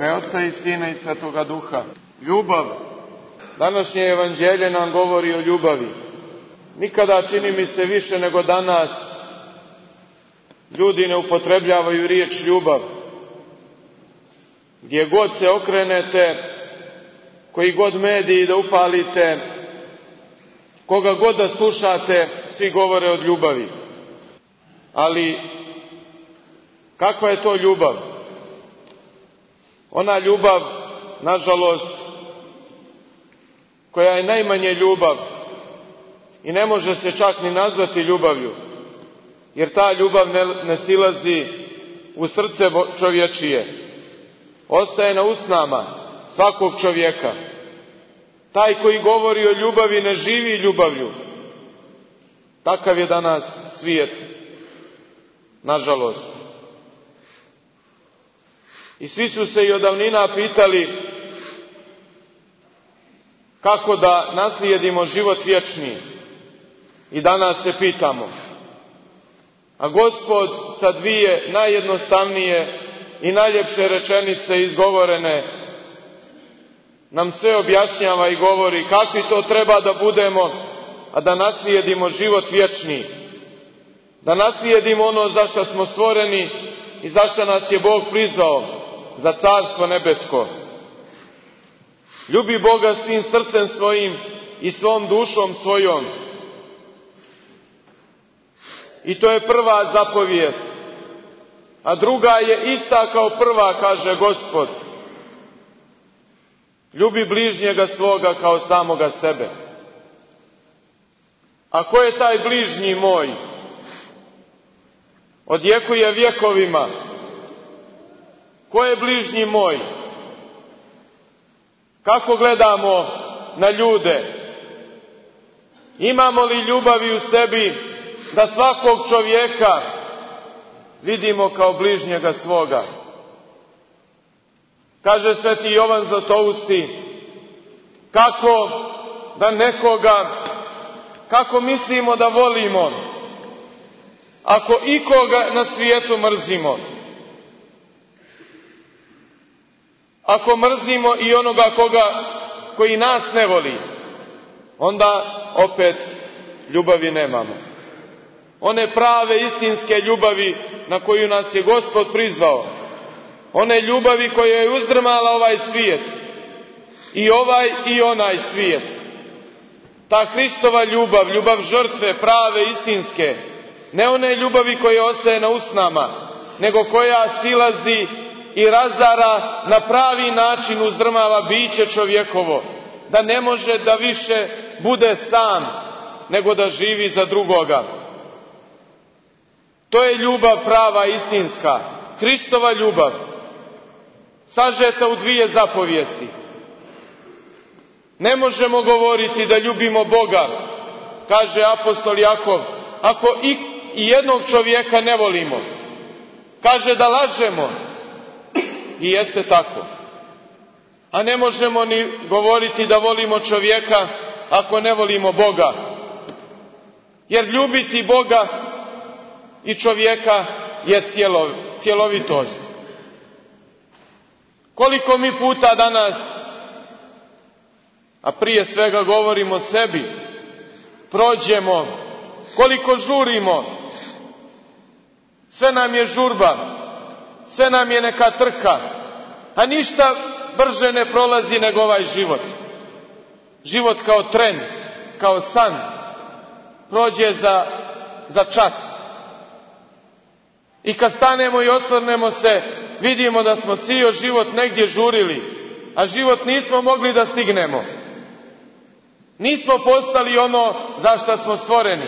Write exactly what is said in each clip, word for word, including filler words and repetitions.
ime Oca i Sina i Svetoga Duha. Ljubav. Današnje evanđelje nam govori o ljubavi. Nikada, čini mi se, više nego danas ljudi ne upotrebljavaju riječ ljubav. Gdje god se okrenete, koji god mediji da upalite, koga god da slušate, svi govore o ljubavi. Ali kakva je to ljubav? Ona ljubav, nažalost, koja je najmanje ljubav i ne može se čak ni nazvati ljubavlju, jer ta ljubav ne, ne silazi u srce čovječije. Ostaje na usnama svakog čovjeka. Taj koji govori o ljubavi ne živi ljubavlju. Takav je danas svijet, nažalost. I svi su se i od davnina pitali kako da naslijedimo život vječni. I danas se pitamo. A Gospod sa dvije najjednostavnije i najljepše rečenice izgovorene nam sve objašnjava i govori kakvi to treba da budemo, a da naslijedimo život vječni. Da naslijedimo ono za što smo stvoreni i za što nas je Bog prizvao, za Carstvo nebesko. Ljubi Boga svim srcem svojim i svom dušom svojom. I to je prva zapovijest. A druga je ista kao prva, kaže Gospod. Ljubi bližnjega svoga kao samoga sebe. A ko je taj bližnji moj? Odjekuje vjekovima. Ko je bližnji moj? Kako gledamo na ljude? Imamo li ljubavi u sebi da svakog čovjeka vidimo kao bližnjega svoga? Kaže sveti Jovan Zlatousti, kako da nekoga, kako mislimo da volimo, ako ikoga na svijetu mrzimo? Ako mrzimo i onoga koga, koji nas ne voli, onda opet ljubavi nemamo. One prave istinske ljubavi na koju nas je Gospod prizvao. One ljubavi koja je uzdrmala ovaj svijet. I ovaj i onaj svijet. Ta Hristova ljubav, ljubav žrtve, prave, istinske. Ne one ljubavi koje ostaje na usnama, nego koja silazi i razara, na pravi način uzdrmava biće čovjekovo. Da ne može da više bude sam, nego da živi za drugoga. To je ljubav prava, istinska. Hristova ljubav. Sažeta u dvije zapovijesti. Ne možemo govoriti da ljubimo Boga, kaže apostol Jakov, ako i jednog čovjeka ne volimo. Kaže da lažemo. I jeste tako. A ne možemo ni govoriti da volimo čovjeka ako ne volimo Boga. Jer ljubiti Boga i čovjeka je cijelo, cjelovitost. Koliko mi puta danas, a prije svega govorimo sebi, prođemo, koliko žurimo, sve nam je žurba, sve nam je neka trka, a ništa brže ne prolazi nego ovaj život. Život kao tren, kao san, prođe za, za čas. I kad stanemo i osvrnemo se, vidimo da smo cijeli život negdje žurili, a život nismo mogli da stignemo. Nismo postali ono za što smo stvoreni.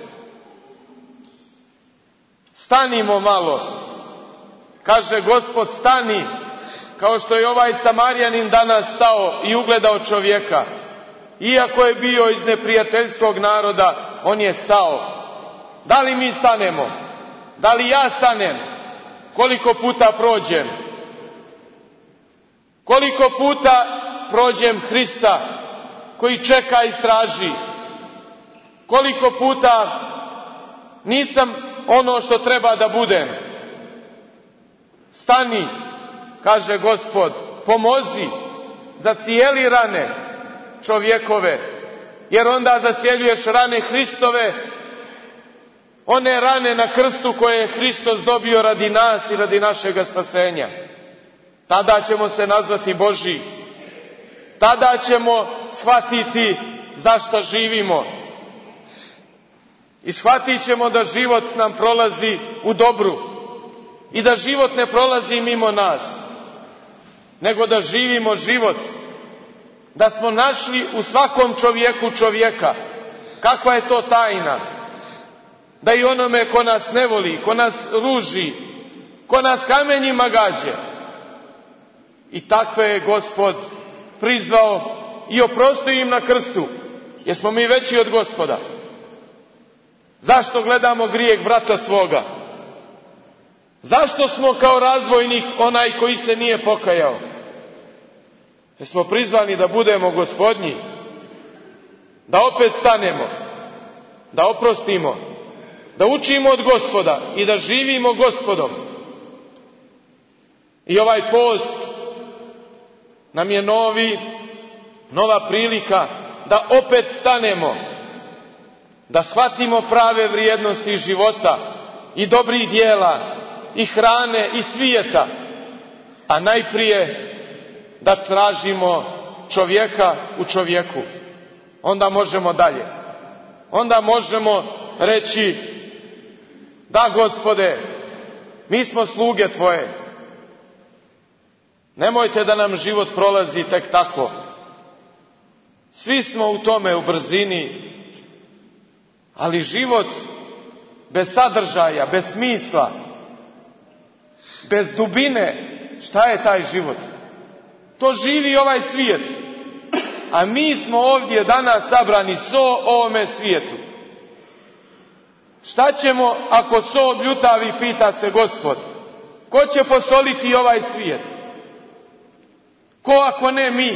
Stanimo malo. Kaže Gospod, stani, kao što je ovaj Samarijanin danas stao i ugledao čovjeka. Iako je bio iz neprijateljskog naroda, on je stao. Da li mi stanemo? Da li ja stanem? Koliko puta prođem? Koliko puta prođem Hrista koji čeka i straži? Koliko puta nisam ono što treba da budem? Stani, kaže Gospod, pomozi, zacijeli rane čovjekove, jer onda zacijeljuješ rane Hristove, one rane na krstu koje je Hristos dobio radi nas i radi našega spasenja. Tada ćemo se nazvati Božji. Tada ćemo shvatiti zašto živimo. I shvatit ćemo da život nam prolazi u dobru. I da život ne prolazi mimo nas. Nego da živimo život. Da smo našli u svakom čovjeku čovjeka. Kakva je to tajna? Da i onome ko nas ne voli, ko nas ruži, ko nas kamenjima gađa. I takve je Gospod prizvao i oprostio im na krstu. Jer smo mi veći od Gospoda. Zašto gledamo grijeh brata svoga? Zašto smo kao razbojnik onaj koji se nije pokajao? Jer smo prizvani da budemo Gospodnji. Da opet stanemo. Da oprostimo. Da učimo od Gospoda i da živimo Gospodom. I ovaj post nam je novi, nova prilika da opet stanemo, da shvatimo prave vrijednosti života i dobrih dijela i hrane i svijeta, a najprije da tražimo čovjeka u čovjeku. Onda možemo dalje. Onda možemo reći, da Gospode, mi smo sluge Tvoje. Nemojte da nam život prolazi tek tako. Svi smo u tome u brzini, ali život bez sadržaja, bez smisla, bez dubine, šta je taj život? To živi ovaj svijet. A mi smo ovdje danas sabrani so ovome svijetu. Šta ćemo ako so odljutavi, pita se Gospod? Ko će posoliti ovaj svijet? Ko ako ne mi?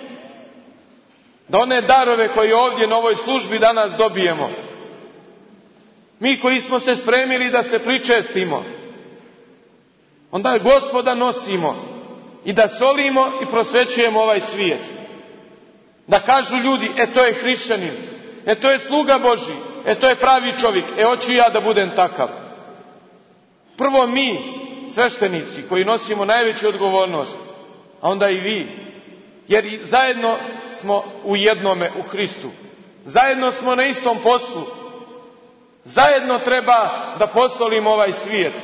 Da one darove koje ovdje na ovoj službi danas dobijemo, mi koji smo se spremili da se pričestimo, onda je Gospoda nosimo i da solimo i prosvećujemo ovaj svijet. Da kažu ljudi, e to je hrišćanin, e to je sluga Božji, e to je pravi čovjek, e hoću ja da budem takav. Prvo mi, sveštenici, koji nosimo najveću odgovornost, a onda i vi, jer i zajedno smo u jednome, u Hristu. Zajedno smo na istom poslu. Zajedno treba da posolimo ovaj svijet.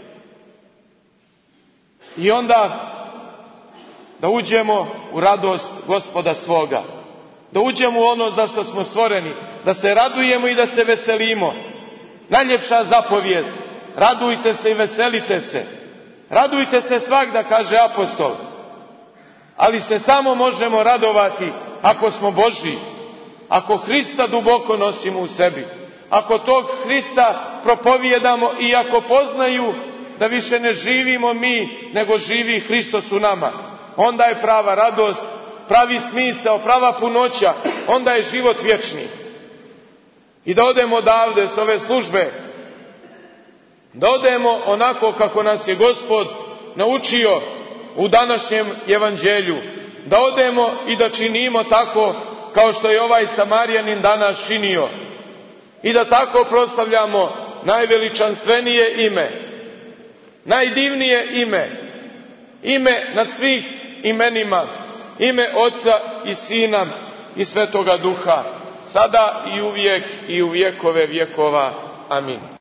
I onda da uđemo u radost Gospoda svoga. Da uđemo u ono za što smo stvoreni. Da se radujemo i da se veselimo. Najljepša zapovijest. Radujte se i veselite se. Radujte se svagda, kaže apostol. Ali se samo možemo radovati ako smo Božji. Ako Hrista duboko nosimo u sebi. Ako tog Hrista propovijedamo i ako poznaju da više ne živimo mi, nego živi Hristos u nama. Onda je prava radost, pravi smisao, prava punoća, onda je život vječni. I da odemo odavde s ove službe, da odemo onako kako nas je Gospod naučio u današnjem evanđelju, da odemo i da činimo tako kao što je ovaj Samarijanin danas činio. I da tako proslavljamo najveličanstvenije ime, najdivnije ime, ime nad svih imenima, ime Oca i Sina i Svetoga Duha, sada i uvijek i u vjekove vjekova. Amin.